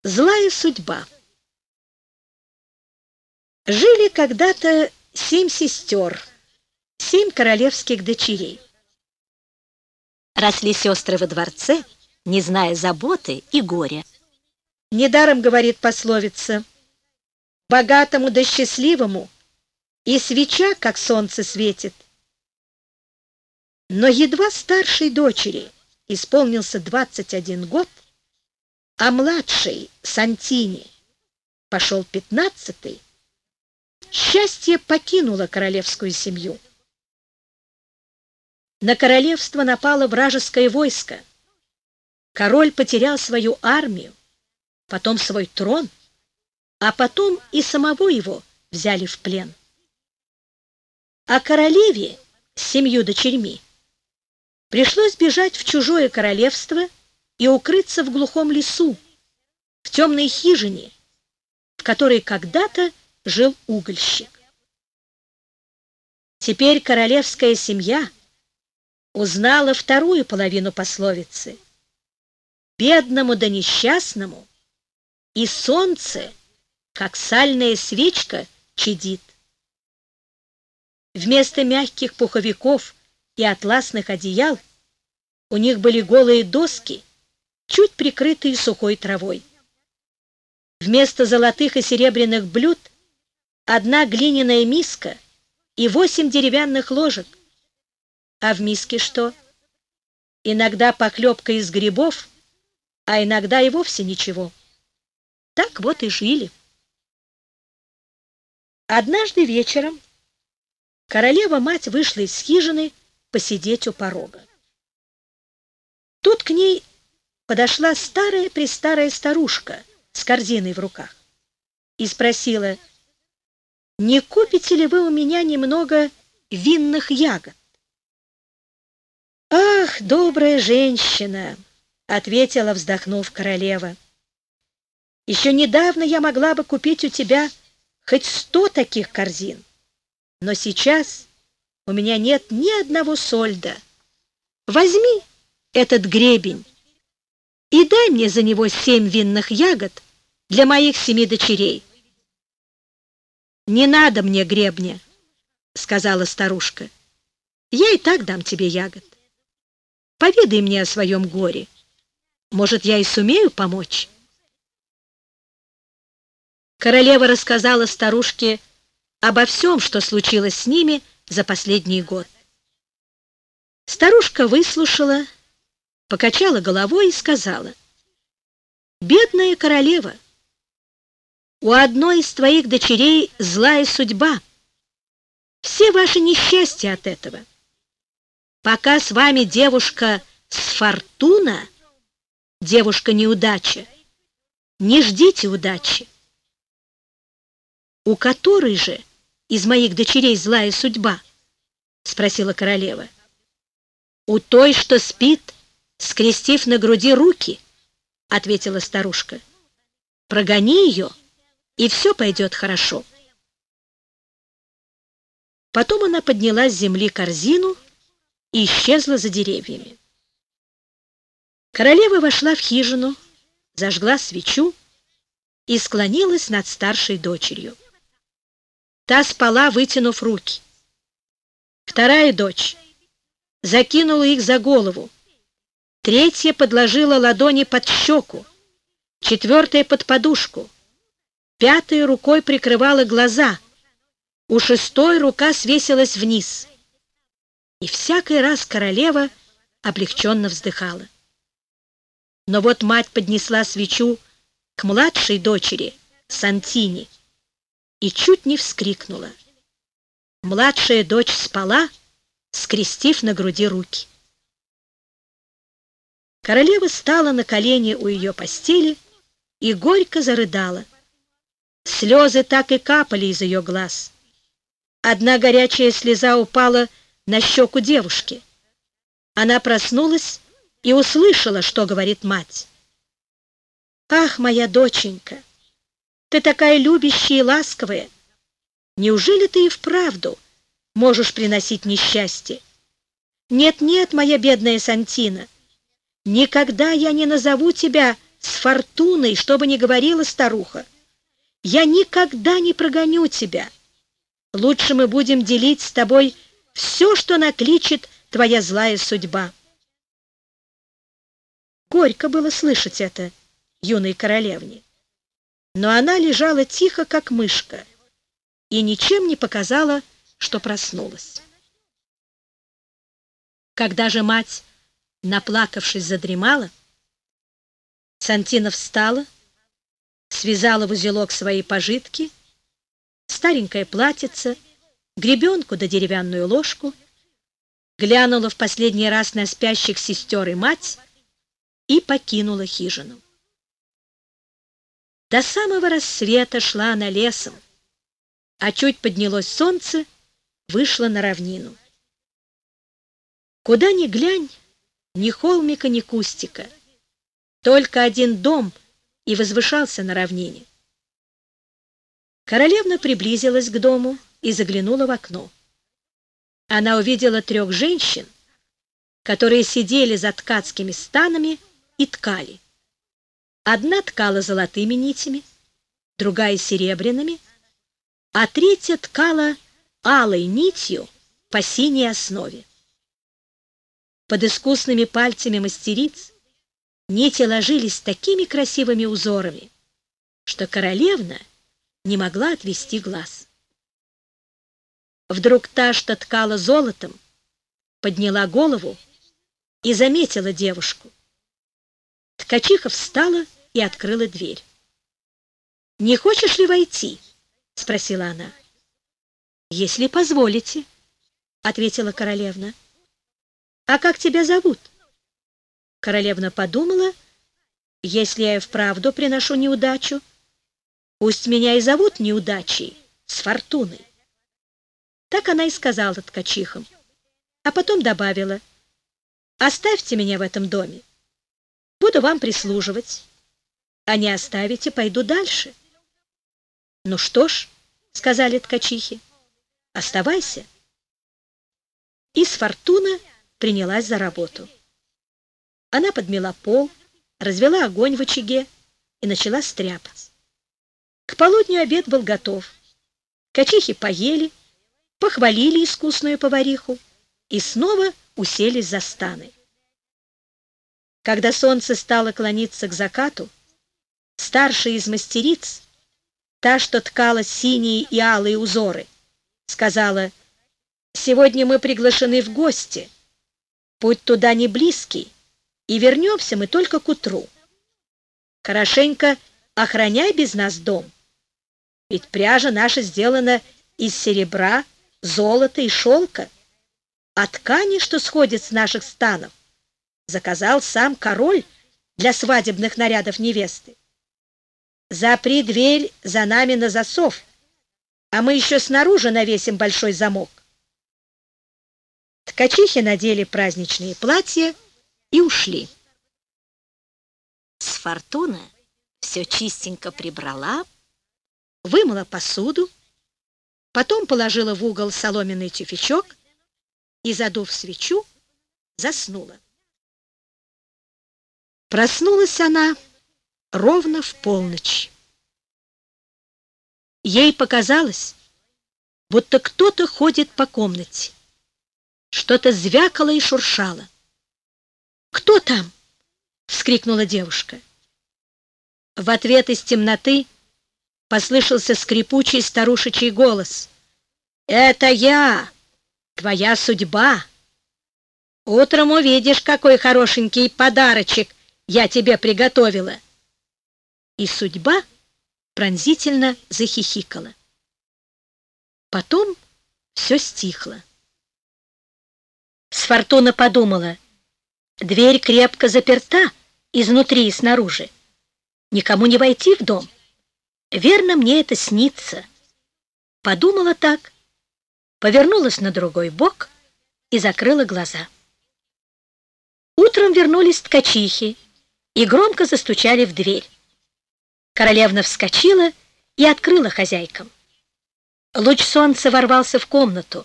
Злая судьба. Жили когда-то 7 сестер, 7 королевских дочерей. Росли сестры во дворце, не зная заботы и горя. Недаром говорит пословица: богатому да счастливому и свеча, как солнце, светит. Но едва старшей дочери исполнился 21 год, а младшей, Сантине, пошел 15-й, счастье покинуло королевскую семью. На королевство напало вражеское войско. Король потерял свою армию, потом свой трон, а потом и самого его взяли в плен. А королеве с 7 дочерьми пришлось бежать в чужое королевство и укрыться в глухом лесу, в темной хижине, в которой когда-то жил угольщик. Теперь королевская семья узнала вторую половину пословицы: бедному да несчастному и солнце, как сальная свечка, чадит. Вместо мягких пуховиков и атласных одеял у них были голые доски, чуть прикрытые сухой травой. Вместо золотых и серебряных блюд одна глиняная миска и 8 деревянных ложек. А в миске что? Иногда похлебка из грибов, а иногда и вовсе ничего. Так вот и жили. Однажды вечером королева-мать вышла из хижины посидеть у порога. Тут к ней подошла старая-престарая старушка с корзиной в руках и спросила: «Не купите ли вы у меня немного винных ягод?» «Ах, добрая женщина!» — ответила, вздохнув, королева. «Еще недавно я могла бы купить у тебя хоть 100 таких корзин, но сейчас у меня нет ни одного сольда. Возьми этот гребень и дай мне за него 7 винных ягод для моих 7 дочерей». «Не надо мне гребня», — сказала старушка. «Я и так дам тебе ягод. Поведай мне о своем горе. Может, я и сумею помочь?» Королева рассказала старушке обо всем, что случилось с ними за последний год. Старушка выслушала, покачала головой и сказала: «Бедная королева, у одной из твоих дочерей злая судьба. Все ваши несчастья от этого. Пока с вами девушка Сфортуна, девушка-неудача, не ждите удачи». «У которой же из моих дочерей злая судьба?» — спросила королева. «У той, что спит, скрестив на груди руки», — ответила старушка. «Прогони ее, и все пойдет хорошо». Потом она подняла с земли корзину и исчезла за деревьями. Королева вошла в хижину, зажгла свечу и склонилась над старшей дочерью. Та спала, вытянув руки. Вторая дочь закинула их за голову, третья подложила ладони под щеку, четвертая под подушку, пятая рукой прикрывала глаза, у шестой рука свесилась вниз. И всякий раз королева облегченно вздыхала. Но вот мать поднесла свечу к младшей дочери, Сантине, и чуть не вскрикнула. Младшая дочь спала, скрестив на груди руки. Королева стала на колени у ее постели и горько зарыдала. Слезы так и капали из ее глаз. Одна горячая слеза упала на щеку девушки. Она проснулась и услышала, что говорит мать. «Ах, моя доченька, ты такая любящая и ласковая! Неужели ты и вправду можешь приносить несчастье? Нет, нет, моя бедная Сантина, никогда я не назову тебя с Фортуной, что бы ни говорила старуха, я никогда не прогоню тебя. Лучше мы будем делить с тобой все, что накличет твоя злая судьба». Горько было слышать это юной королевне, но она лежала тихо, как мышка, и ничем не показала, что проснулась. Когда же мать, наплакавшись, задремала, Сантина встала, связала в узелок свои пожитки, старенькое платьице, гребенку да деревянную ложку, глянула в последний раз на спящих сестер и мать и покинула хижину. До самого рассвета шла она лесом, а чуть поднялось солнце, вышла на равнину. Куда ни глянь, ни холмика, ни кустика, только один дом и возвышался на равнине. Королевна приблизилась к дому и заглянула в окно. Она увидела 3 женщин, которые сидели за ткацкими станами и ткали. Одна ткала золотыми нитями, другая серебряными, а третья ткала алой нитью по синей основе. Под искусными пальцами мастериц нити ложились такими красивыми узорами, что королевна не могла отвести глаз. Вдруг та, что ткала золотом, подняла голову и заметила девушку. Ткачиха встала и открыла дверь. «Не хочешь ли войти?» — спросила она. «Если позволите», — ответила королевна. «А как тебя зовут?» Королевна подумала: если я и вправду приношу неудачу, пусть меня и зовут неудачей, с Фортуной. Так она и сказала ткачихам, а потом добавила: «Оставьте меня в этом доме, буду вам прислуживать, а не оставите, пойду дальше». «Ну что ж», — сказали ткачихи, — «оставайся». И с Фортуна принялась за работу. Она подмела пол, развела огонь в очаге и начала стряпать. К полудню обед был готов. Ткачихи поели, похвалили искусную повариху и снова уселись за станы. Когда солнце стало клониться к закату, старшая из мастериц, та, что ткала синие и алые узоры, сказала: «Сегодня мы приглашены в гости. Путь туда не близкий, и вернемся мы только к утру. Хорошенько охраняй без нас дом, ведь пряжа наша сделана из серебра, золота и шелка, а ткани, что сходят с наших станов, заказал сам король для свадебных нарядов невесты. Запри дверь за нами на засов, а мы еще снаружи навесим большой замок». Ткачихи надели праздничные платья и ушли. Фортуна все чистенько прибрала, вымыла посуду, потом положила в угол соломенный тюфячок и, задув свечу, заснула. Проснулась она ровно в полночь. Ей показалось, будто кто-то ходит по комнате. Что-то звякало и шуршало. «Кто там?» — вскрикнула девушка. В ответ из темноты послышался скрипучий старушечий голос. «Это я, твоя судьба. Утром увидишь, какой хорошенький подарочек я тебе приготовила». И судьба пронзительно захихикала. Потом все стихло. Фортуна подумала: дверь крепко заперта изнутри и снаружи. Никому не войти в дом. Верно, мне это снится. Подумала так, повернулась на другой бок и закрыла глаза. Утром вернулись ткачихи и громко застучали в дверь. Королевна вскочила и открыла хозяйкам. Луч солнца ворвался в комнату.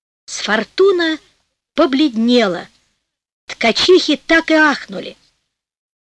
Фортуна побледнела. Ткачихи так и ахнули.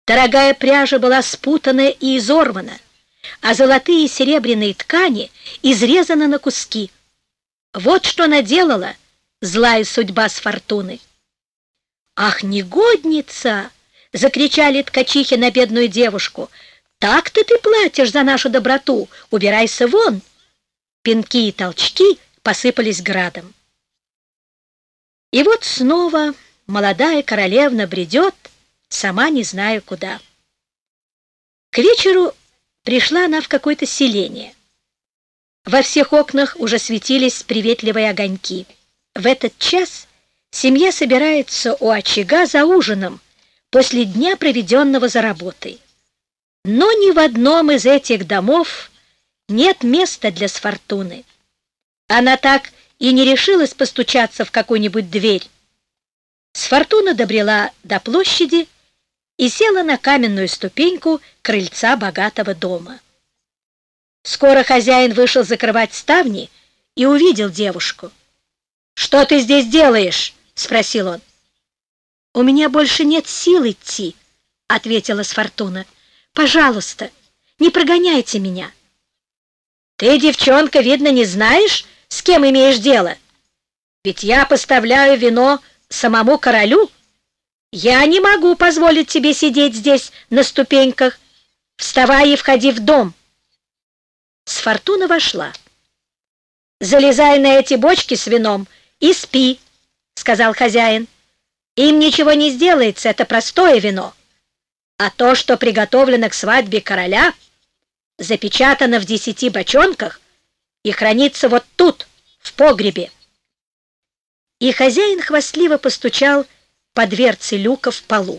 Дорогая пряжа была спутана и изорвана, а золотые и серебряные ткани изрезаны на куски. Вот что наделала злая судьба с Фортуной. «Ах, негодница!» — закричали ткачихи на бедную девушку. «Так-то ты платишь за нашу доброту! Убирайся вон!» Пинки и толчки посыпались градом. И вот снова молодая королевна бредет, сама не зная куда. К вечеру пришла она в какое-то селение. Во всех окнах уже светились приветливые огоньки. В этот час семья собирается у очага за ужином после дня, проведенного за работой. Но ни в одном из этих домов нет места для Сфортуны. Она так и не решилась постучаться в какую-нибудь дверь. Сфортуна добрела до площади и села на каменную ступеньку крыльца богатого дома. Скоро хозяин вышел закрывать ставни и увидел девушку. «Что ты здесь делаешь?» — спросил он. «У меня больше нет сил идти», — ответила Сфортуна. «Пожалуйста, не прогоняйте меня». «Ты, девчонка, видно, не знаешь, с кем имеешь дело? Ведь я поставляю вино самому королю. Я не могу позволить тебе сидеть здесь на ступеньках. Вставай и входи в дом». Сфортуна вошла. «Залезай на эти бочки с вином и спи», — сказал хозяин. «Им ничего не сделается, это простое вино. А то, что приготовлено к свадьбе короля, запечатано в 10 бочонках и хранится вот тут, в погребе». И хозяин хвастливо постучал по дверце люка в полу.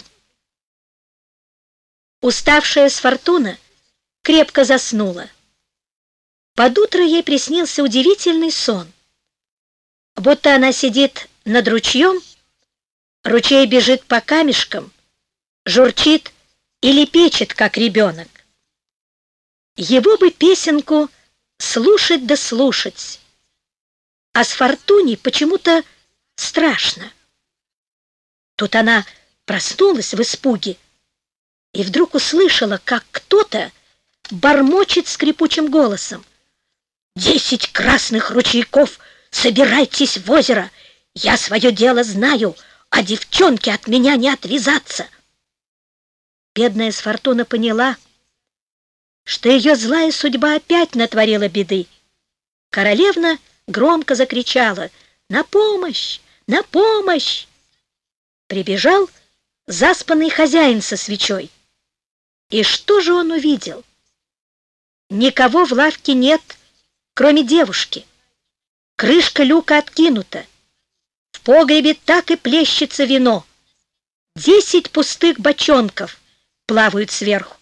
Уставшая Сфортуна крепко заснула. Под утро ей приснился удивительный сон. Будто она сидит над ручьем, ручей бежит по камешкам, журчит и лепечет, как ребенок. Его бы песенку слушать да слушать, а Сфортуне почему-то страшно. Тут она проснулась в испуге и вдруг услышала, как кто-то бормочет скрипучим голосом: «10 красных ручейков, собирайтесь в озеро! Я свое дело знаю, а девчонке от меня не отвязаться!» Бедная Сфортуна поняла, что ее злая судьба опять натворила беды. Королевна громко закричала: «На помощь! На помощь!» Прибежал заспанный хозяин со свечой. И что же он увидел? Никого в лавке нет, кроме девушки. Крышка люка откинута. В погребе так и плещется вино. 10 пустых бочонков плавают сверху.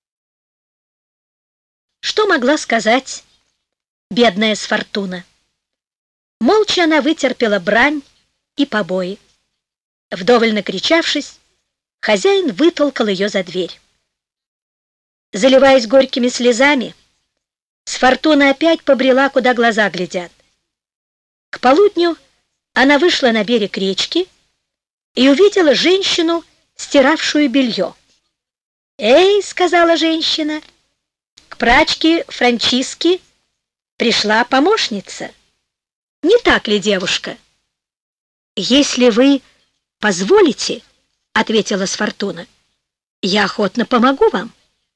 Что могла сказать бедная Сфортуна? Молча она вытерпела брань и побои. Вдоволь накричавшись, хозяин вытолкал ее за дверь. Заливаясь горькими слезами, Сфортуна опять побрела, куда глаза глядят. К полудню она вышла на берег речки и увидела женщину, стиравшую белье. «Эй!» — сказала женщина, — «к прачке Франчиске пришла помощница. Не так ли, девушка?» «Если вы позволите, — ответила Сфортуна, — я охотно помогу вам».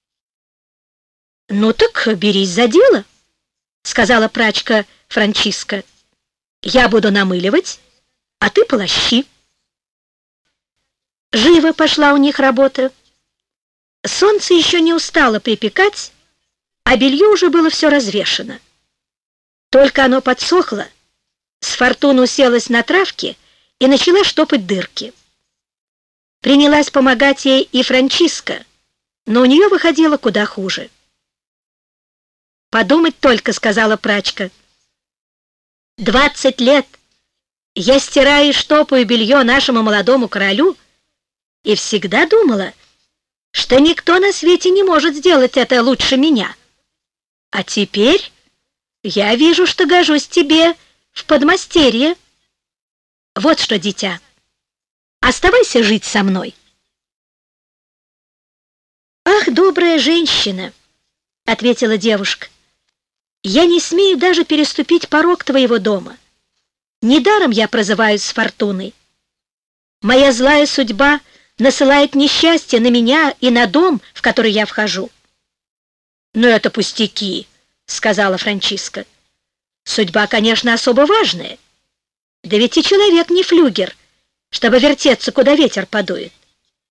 «Ну так берись за дело, — сказала прачка Франчиска. Я буду намыливать, а ты полощи». Живо пошла у них работа. Солнце еще не устало припекать, а белье уже было все развешано. Только оно подсохло, Сфортуна уселась на травке и начала штопать дырки. Принялась помогать ей и Франчиска, но у нее выходило куда хуже. «Подумать только, — сказала прачка, — 20 лет я стираю и штопаю белье нашему молодому королю и всегда думала, что никто на свете не может сделать это лучше меня. А теперь я вижу, что гожусь тебе в подмастерье. Вот что, дитя, оставайся жить со мной». «Ах, добрая женщина!» — ответила девушка. «Я не смею даже переступить порог твоего дома. Недаром я прозываюсь Фортуной. Моя злая судьба насылает несчастье на меня и на дом, в который я вхожу». «Ну, это пустяки», — сказала Франчиска. «Судьба, конечно, особо важная. Да ведь и человек не флюгер, чтобы вертеться, куда ветер подует.